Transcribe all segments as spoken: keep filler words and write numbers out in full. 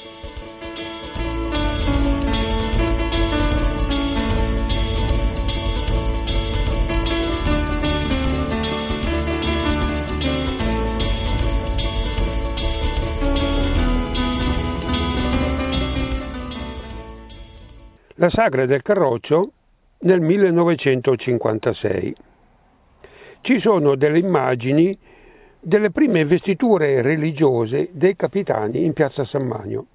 La Sagra del Carroccio nel millenovecentocinquantasei. Ci sono delle immagini delle prime investiture religiose dei capitani in piazza San Magno.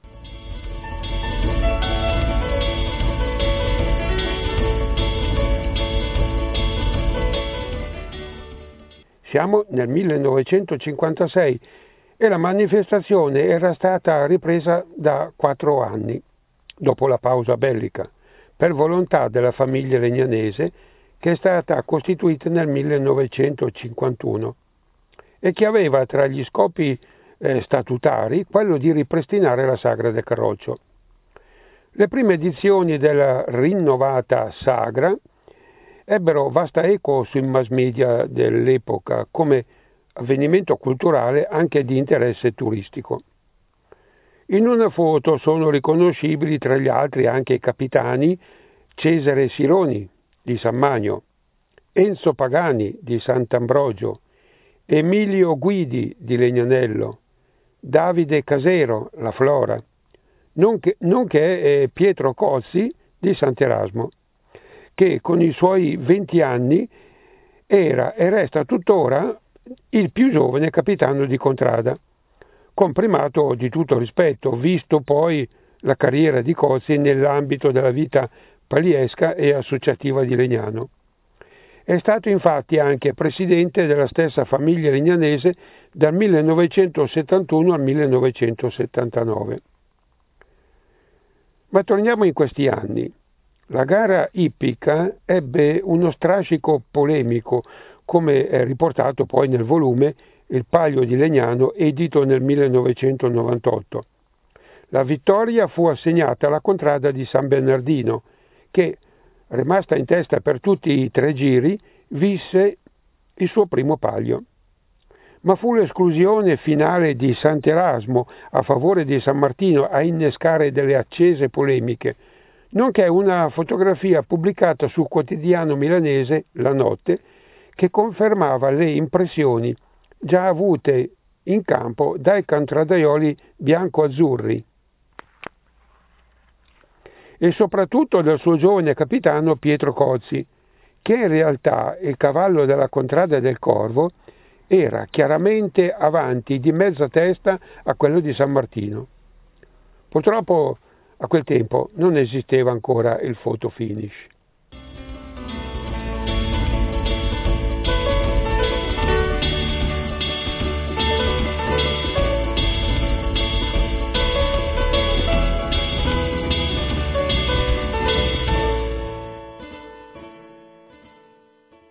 Siamo nel millenovecentocinquantasei e la manifestazione era stata ripresa da quattro anni, dopo la pausa bellica, per volontà della famiglia legnanese che è stata costituita nel millenovecentocinquantuno e che aveva tra gli scopi eh, statutari quello di ripristinare la Sagra del Carroccio. Le prime edizioni della rinnovata Sagra ebbero vasta eco sui mass media dell'epoca come avvenimento culturale anche di interesse turistico. In una foto sono riconoscibili tra gli altri anche i capitani Cesare Sironi di San Magno, Enzo Pagani di Sant'Ambrogio, Emilio Guidi di Legnanello, Davide Casero, la Flora, nonché, nonché eh, Pietro Cozzi di Sant'Erasmo, che con i suoi venti anni era e resta tuttora il più giovane capitano di contrada, con primato di tutto rispetto, visto poi la carriera di Cozzi nell'ambito della vita paliesca e associativa di Legnano. È stato infatti anche presidente della stessa famiglia legnanese dal millenovecentosettantuno al millenovecentosettantanove. Ma torniamo in questi anni. La gara ippica ebbe uno strascico polemico, come è riportato poi nel volume Il Palio di Legnano, edito nel millenovecentonovantotto. La vittoria fu assegnata alla contrada di San Bernardino, che, rimasta in testa per tutti i tre giri, visse il suo primo palio. Ma fu l'esclusione finale di Sant'Erasmo a favore di San Martino a innescare delle accese polemiche, nonché una fotografia pubblicata sul quotidiano milanese La Notte che confermava le impressioni già avute in campo dai contradaioli bianco-azzurri e soprattutto del suo giovane capitano Pietro Cozzi, che in realtà il cavallo della contrada del Corvo era chiaramente avanti di mezza testa a quello di San Martino. Purtroppo a quel tempo non esisteva ancora il photo finish.